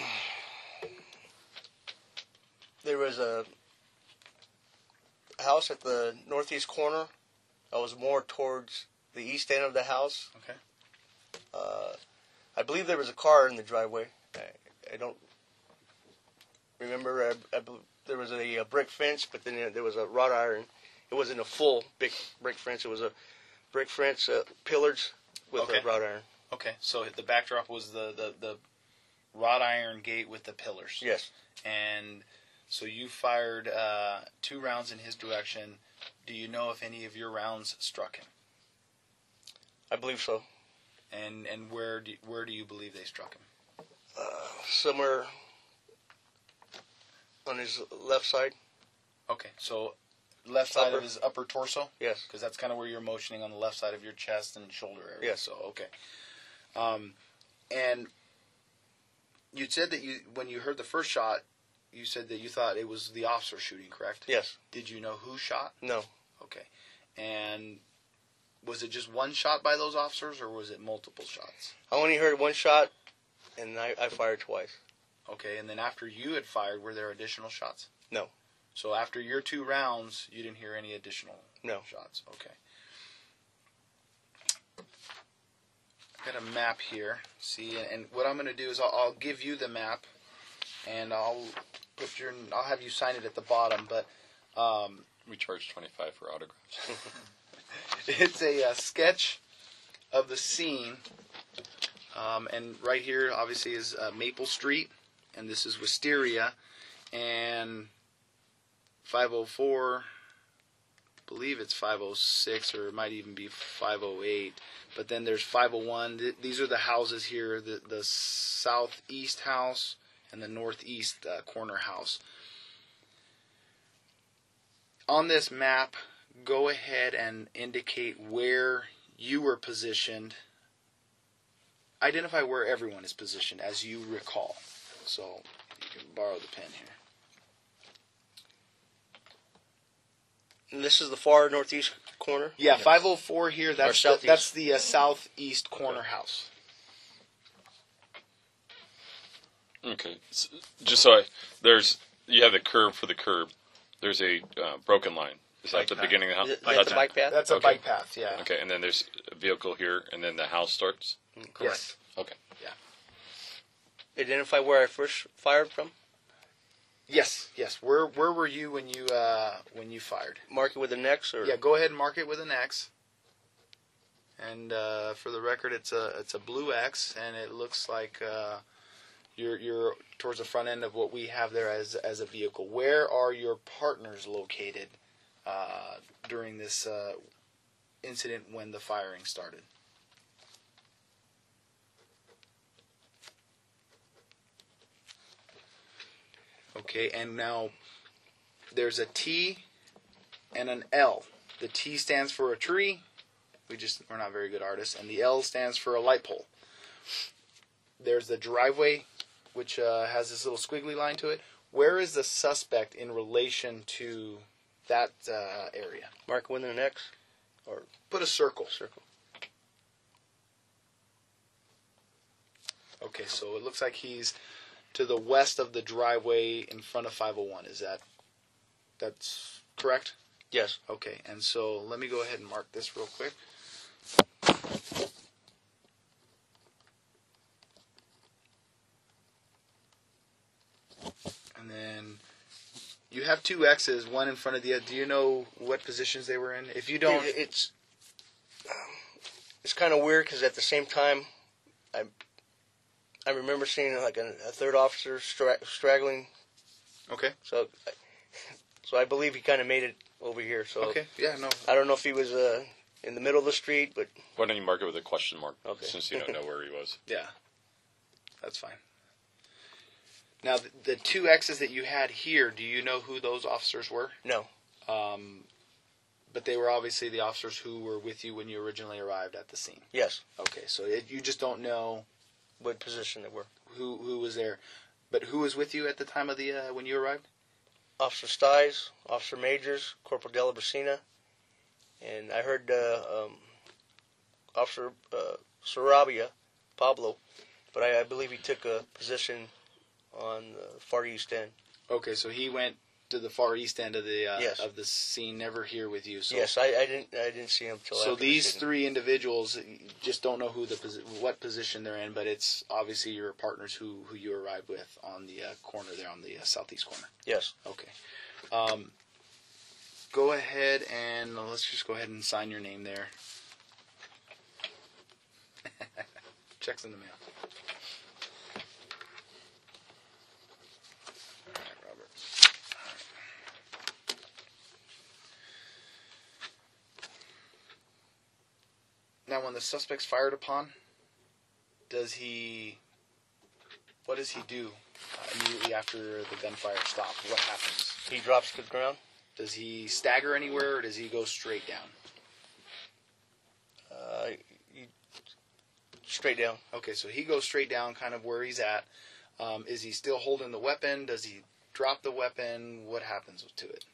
there was a house at the northeast corner. I was more towards the east end of the house. Okay. Uh, I believe there was a car in the driveway. I, I don't remember. I, I, bel- there was a, a brick fence, but then there was a wrought iron. It wasn't a full big brick fence. It was a brick fence, uh, pillars with Okay. a wrought iron. Okay. So the backdrop was the, the, the wrought iron gate with the pillars. Yes. And so you fired uh, two rounds in his direction. Do you know if any of your rounds struck him? I believe so. And and where do where do you believe they struck him? Uh, somewhere on his left side. Okay, so left side Upper. of his upper torso, Yes. because that's kind of where you're motioning on the left side of your chest and shoulder area. Yes. So okay. Um, and you said that you when you heard the first shot, you said that you thought it was the officer shooting, correct? Yes. Did you know who shot? No. Okay. And was it just one shot by those officers, or was it multiple shots? I only heard one shot, and I, I fired twice. Okay, and then after you had fired, were there additional shots? No. So after your two rounds, you didn't hear any additional No. shots? Okay. I've got a map here. See, and what I'm going to do is I'll, I'll give you the map, and I'll put your, I'll have you sign it at the bottom, but um, we charge twenty-five for autographs. it's a, uh sketch of the scene. Um, and right here, obviously, is uh, Maple Street, and this is Wisteria, and five oh four, I believe it's five oh six, or it might even be five oh eight. But then there's five oh one. Th- these are the houses here, the, the southeast house and the northeast uh, corner house. On this map, go ahead and indicate where you were positioned. Identify where everyone is positioned as you recall. So you can borrow the pen here. And this is the far northeast corner? Yeah, five oh four here. That's the, southeast. that's the uh, southeast corner house. Okay, S- just so I, there's you have the curb for the curb. There's a uh, broken line Is that Bike the path. beginning of the Is house? it- That's Bike the path. bike path? That's a Okay. bike path. Yeah. Okay, and then there's a vehicle here, and then the house starts. Yes. Okay. Identify where I first fired from. Yes. Yes. Where Where were you when you uh, when you fired? Mark it with an X, or Yeah. Go ahead and mark it with an X. And uh, for the record, it's a it's a blue X, and it looks like uh, you're you're towards the front end of what we have there as as a vehicle. Where are your partners located uh, during this uh, incident when the firing started? Okay, and now there's a T and an L. The T stands for a tree. We just we're not very good artists, and the L stands for a light pole. There's the driveway, which uh, has this little squiggly line to it. Where is the suspect in relation to that uh, area? mark it with an X, or Put a circle. circle. Okay, so it looks like he's to the west of the driveway in front of five oh one. Is that that's correct? Yes. Okay, and so let me go ahead and mark this real quick. And then you have two X's, one in front of the other. Do you know what positions they were in? If you don't, It- it's um, it's kind of weird because at the same time, I I remember seeing like a, a third officer stra- straggling. okay, So so I believe he kind of made it over here. So okay, yeah, no, I don't know if he was uh, in the middle of the street, but Why don't you mark it with a question mark? Okay. Since you don't know where he was. yeah, that's fine. Now, the, the two X's that you had here, do you know who those officers were? no. Um, but they were obviously the officers who were with you when you originally arrived at the scene. Yes. Okay, so it, you just don't know What position they were? who who was there, but who was with you at the time of the uh, when you arrived? Officer Stiles, Officer Majors, Corporal Della Brasina, and I heard uh, um, Officer uh, Sarabia, Pablo, but I, I believe he took a position on the far east end. Okay, so he went to the far east end of the uh, Yes. of the scene, never here with you. So, Yes, I, I didn't I didn't see him till so after the these shooting. three individuals, you just don't know who the posi- what position they're in, but it's obviously your partners who who you arrived with on the uh, corner there on the uh, southeast corner. Yes. Okay. Um, go ahead and uh, let's just go ahead and sign your name there. Checks in the mail. All right, Robert. All right. Now, when the suspect's fired upon, does he? What does he do uh, immediately after the gunfire stops? What happens? He drops to the ground. Does he stagger anywhere, or does he go straight down? Uh, he, straight down. Okay, so he goes straight down, kind of where he's at. Um, is he still holding the weapon? Does he drop the weapon? What happens to it?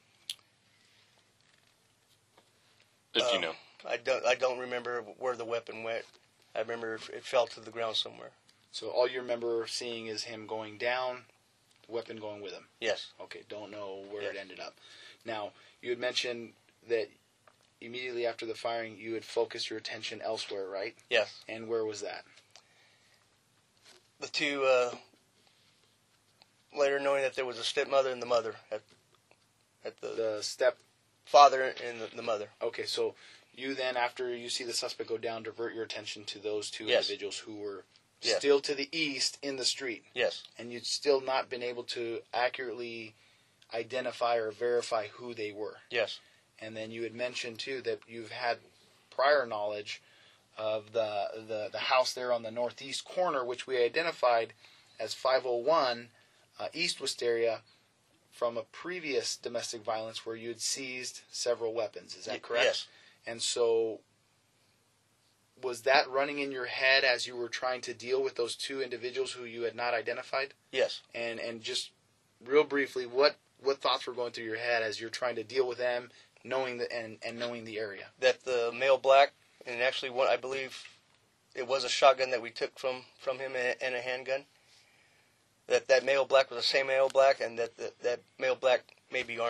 If you Um, know. I don't I don't remember where the weapon went. I remember it fell to the ground somewhere. So all you remember seeing is him going down, the weapon going with him. Yes. Okay, don't know where it Yes. ended up. Now, you had mentioned that immediately after the firing, you had focused your attention elsewhere, right? Yes. And where was that? The two, uh, later knowing that there was a stepmother and the mother at, at the, The step. father and the, the mother. Okay, so you then, after you see the suspect go down, divert your attention to those two Yes. individuals who were Yes. still to the east in the street. Yes. And you'd still not been able to accurately identify or verify who they were. Yes. And then you had mentioned too that you've had prior knowledge of the the, the house there on the northeast corner, which we identified as five oh one uh, East Wisteria, from a previous domestic violence where you had seized several weapons. Is that Y- correct? Yes. And so, was that running in your head as you were trying to deal with those two individuals who you had not identified? Yes. And and just real briefly, what, what thoughts were going through your head as you're trying to deal with them, knowing the and, and knowing the area? That the male black, and actually what I believe it was a shotgun that we took from, from him and, and a handgun. That that male black was the same male black, and that the, that male black may be armed too.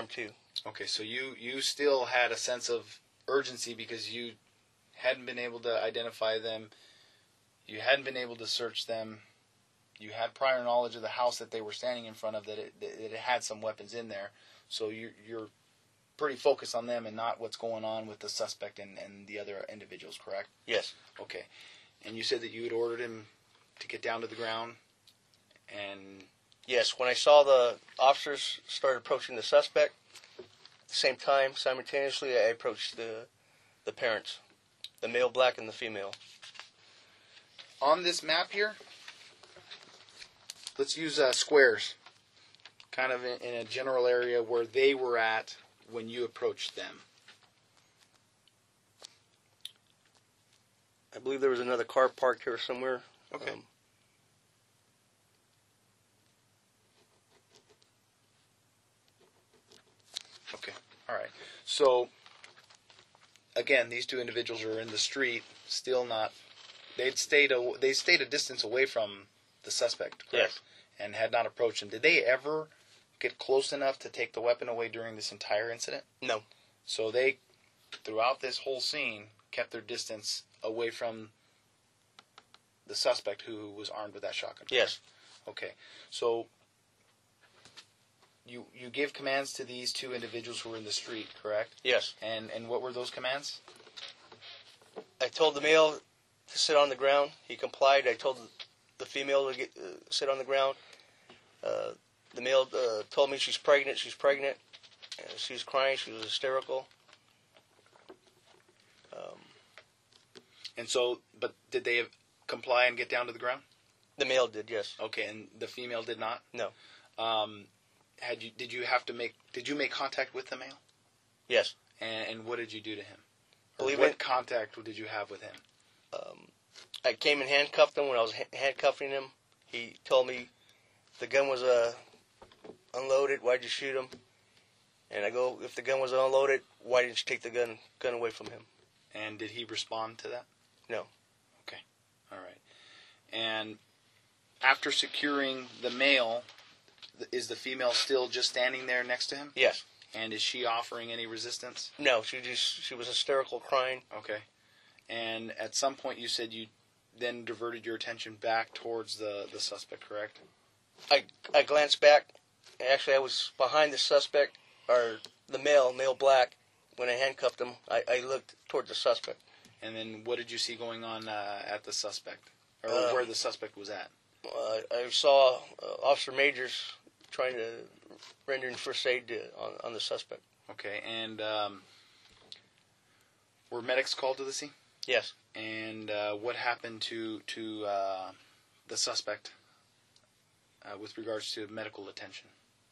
Okay, so you, you still had a sense of urgency because you hadn't been able to identify them. You hadn't been able to search them. You had prior knowledge of the house that they were standing in front of, that it, that it had some weapons in there. So you're, you're pretty focused on them and not what's going on with the suspect and, and the other individuals, correct? Yes. Okay. And you said that you had ordered him to get down to the ground and... Yes, when I saw the officers start approaching the suspect, at the same time, simultaneously, I approached the the parents, the male black and the female. On this map here, let's use uh, squares, kind of in, in a general area where they were at when you approached them. I believe there was another car parked here somewhere. Okay. Um, Okay. All right. So, again, these two individuals are in the street, still not. They'd stayed a, they stayed a distance away from the suspect, correct? Yes. And had not approached him. Did they ever get close enough to take the weapon away during this entire incident? No. So they, throughout this whole scene, kept their distance away from the suspect who was armed with that shotgun. Yes. Okay. So you you gave commands to these two individuals who were in the street, correct? Yes. And and what were those commands? I told the male to sit on the ground. He complied. I told the female to get, uh, sit on the ground. Uh, the male uh, told me she's pregnant. She's pregnant. Uh, she was crying. She was hysterical. Um, And so, but did they comply and get down to the ground? the male did, yes. Okay, and the female did not. No. Um, had you did you have to make did you make contact with the male? Yes. And, and what did you do to him? Or Believe what it- contact did you have with him? Um, I came and handcuffed him. When I was ha- handcuffing him, he told me the gun was uh, unloaded. Why'd you shoot him? And I go, if the gun was unloaded, why didn't you take the gun gun away from him? And did he respond to that? No. Okay. All right. And after securing the male, th- is the female still just standing there next to him? Yes. And is she offering any resistance? No. She just she was hysterical, crying. Okay. And at some point you said you then diverted your attention back towards the, the suspect, correct? I I glanced back. Actually, I was behind the suspect, or the male, male black. When I handcuffed him, I, I looked toward the suspect. And then what did you see going on uh, at the suspect? Or Uh, where the suspect was at? Uh, I saw uh, Officer Majors trying to render first aid to, on, on the suspect. Okay. And um, were medics called to the scene? Yes. And uh, what happened to to uh, the suspect uh, with regards to medical attention?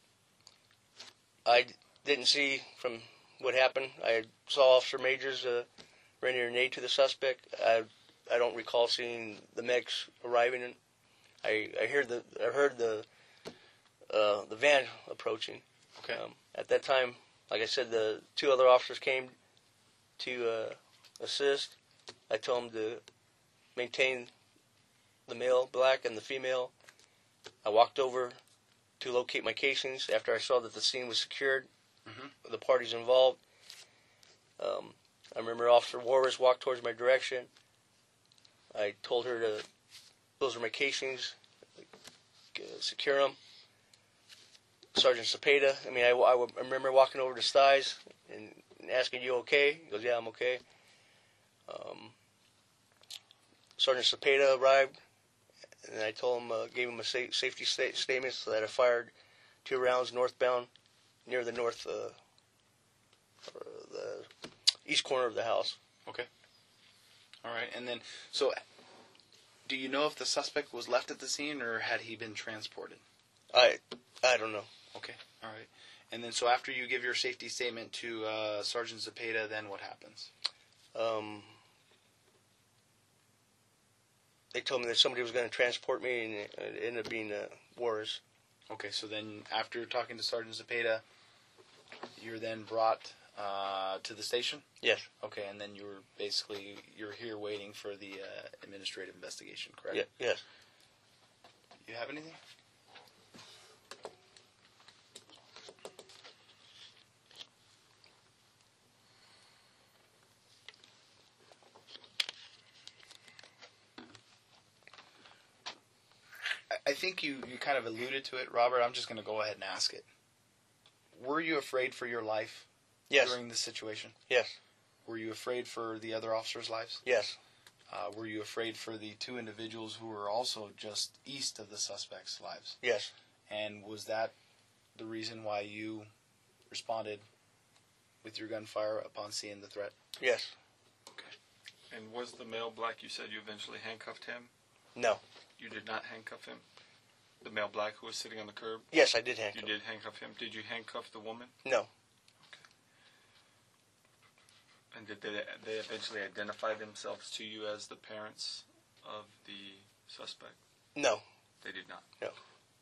I didn't see from what happened. I saw Officer Majors uh, rendering aid to the suspect. I I don't recall seeing the medics arriving. And I I heard the I heard the uh, the van approaching. Okay. Um, at that time, like I said, the two other officers came to uh, assist. I told them to maintain the male black and the female. I walked over to locate my casings after I saw that the scene was secured, Mhm. the parties involved. Um, I remember Officer Warris walked towards my direction. I told her to, those are my casings, uh, secure them. Sergeant Cepeda, I mean, I, I, I remember walking over to Stiles and asking, you okay? He goes, yeah, I'm okay. Um, Sergeant Cepeda arrived, and I told him, uh, gave him a sa- safety sta- statement so that I fired two rounds northbound near the north, uh, or the east corner of the house. Okay. All right. And then, so, do you know if the suspect was left at the scene or had he been transported? I, I don't know. Okay. All right. And then, so after you give your safety statement to uh, Sergeant Cepeda, then what happens? Um, they told me that somebody was going to transport me, and it, it ended up being uh, Warris. Okay. So then, after talking to Sergeant Cepeda, you're then brought uh, to the station? Yes. Okay. And then you're basically, you're here waiting for the uh, administrative investigation, correct? Yeah, yes. You have anything? I think you, you kind of alluded to it, Robert. I'm just going to go ahead and ask it. Were you afraid for your life Yes. during this situation? Yes. Were you afraid for the other officers' lives? Yes. Uh, were you afraid for the two individuals who were also just east of the suspect's lives? Yes. And was that the reason why you responded with your gunfire upon seeing the threat? Yes. And was the male black, you said you eventually handcuffed him? No. You did not handcuff him? The male black who was sitting on the curb? Yes, I did handcuff. You did handcuff him. Did you handcuff the woman? No. And did they, they eventually identify themselves to you as the parents of the suspect? No. They did not? No.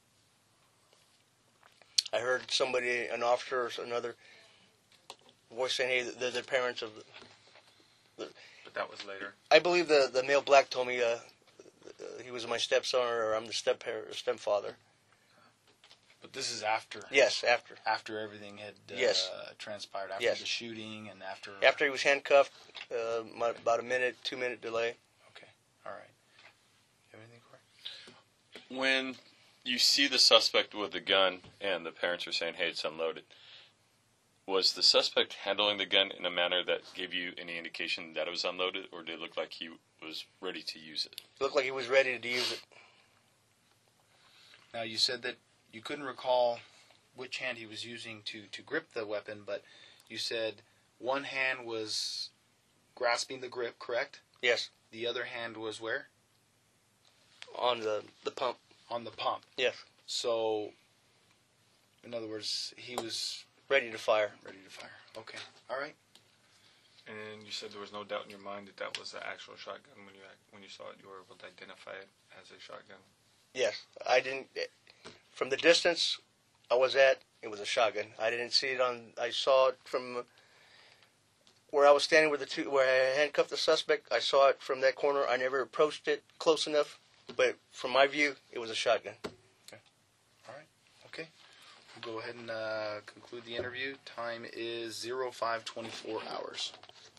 I heard somebody, an officer or another, voice saying, hey, they're the parents of... The, the, But that was later? I believe the, the male black told me uh, uh, he was my stepson or I'm the step stepfather. But this is after. Yes, after. After everything had uh, Yes. transpired. After Yes. the shooting and after. After he was handcuffed, uh, my, about a minute, two minute delay. Okay. All right. You have anything, Corey? When you see the suspect with the gun and the parents are saying, hey, it's unloaded, was the suspect handling the gun in a manner that gave you any indication that it was unloaded, or did it look like he was ready to use it? It looked like he was ready to use it. Now, you said that you couldn't recall which hand he was using to, to grip the weapon, but you said one hand was grasping the grip, correct? Yes. The other hand was where? On the, the pump. On the pump. Yes. So, in other words, he was Ready to fire. ready to fire. Okay. All right. And you said there was no doubt in your mind that that was the actual shotgun when you when you saw it. You were able to identify it as a shotgun. Yes. I didn't... From the distance I was at, it was a shotgun. I didn't see it on... I saw it from where I was standing with the two... Where I handcuffed the suspect. I saw it from that corner. I never approached it close enough. But from my view, it was a shotgun. All right. Okay. We'll go ahead and uh, conclude the interview. Time is zero five twenty-four hours.